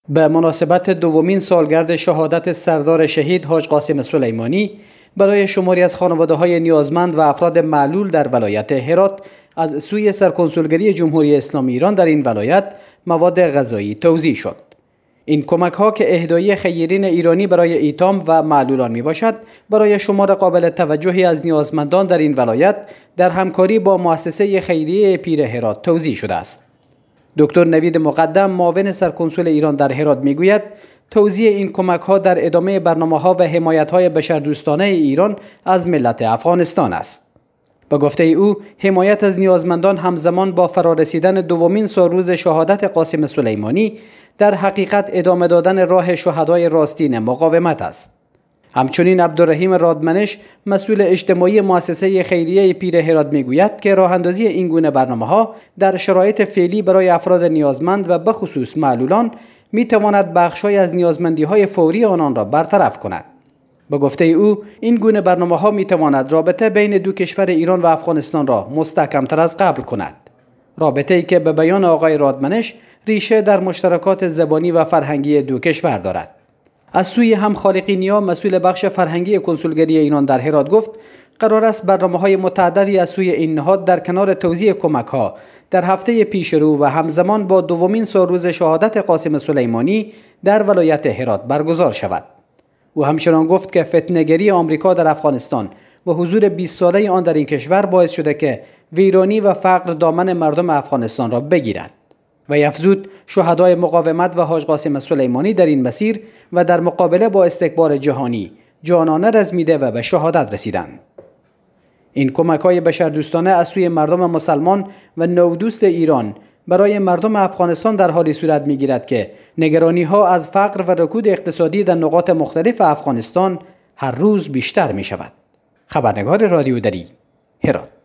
به مناسبت دومین سالگرد شهادت سردار شهید حاج قاسم سلیمانی برای شماری از خانواده‌های نیازمند و افراد معلول در ولایت هرات از سوی سرکنسولگری جمهوری اسلامی ایران در این ولایت مواد غذایی توزیع شد. این کمک‌ها که اهدای خیرین ایرانی برای ایتام و معلولان میباشد، برای شمار قابل توجهی از نیازمندان در این ولایت در همکاری با مؤسسه خیریه پیر هرات توزیع شده است. دکتر نوید مقدم، معاون سرکنسول ایران در هرات میگوید توزیع این کمک‌ها در ادامه برنامه‌ها و حمایت‌های بشردوستانه ایران از ملت افغانستان است. به گفته او، حمایت از نیازمندان همزمان با فرارسیدن دومین سالروز شهادت قاسم سلیمانی در حقیقت ادامه دادن راه شهدای راستین مقاومت است. همچنین عبدالرحیم رادمنش، مسئول اجتماعی مؤسسه خیریه پیر هرات میگوید که راه اندازی این گونه برنامه‌ها در شرایط فعلی برای افراد نیازمند و به خصوص معلولان میتواند بخش‌های از نیازمندی‌های فوری آنان را برطرف کند. به گفته او، این گونه برنامه‌ها میتواند رابطه بین دو کشور ایران و افغانستان را مستحکم‌تر از قبل کند. رابطه‌ای که به بیان آقای رادمنش ریشه در مشترکات زبانی و فرهنگی دو کشور دارد. از سوی همخالقی نیا، مسئول بخش فرهنگی کنسولگری ایران در هرات گفت قرار است برنامه‌های متعددی از سوی این نهاد در کنار توزیع کمک‌ها در هفته پیشرو و همزمان با دومین سالروز شهادت قاسم سلیمانی در ولایت هرات برگزار شود. او همچنان گفت که فتنه‌گری آمریکا در افغانستان و حضور 20 ساله آن در این کشور باعث شده که ویرانی و فقر دامن مردم افغانستان را بگیرد. و افزود شهدای مقاومت و حاج قاسم سلیمانی در این مسیر و در مقابله با استکبار جهانی جانانه رزمیده و به شهادت رسیدند. این کمک‌های بشردوستانه از سوی مردم مسلمان و نودوست ایران برای مردم افغانستان در حالی صورت می‌گیرد که نگرانی‌ها از فقر و رکود اقتصادی در نقاط مختلف افغانستان هر روز بیشتر می‌شود. خبرنگار رادیو دری، هرات.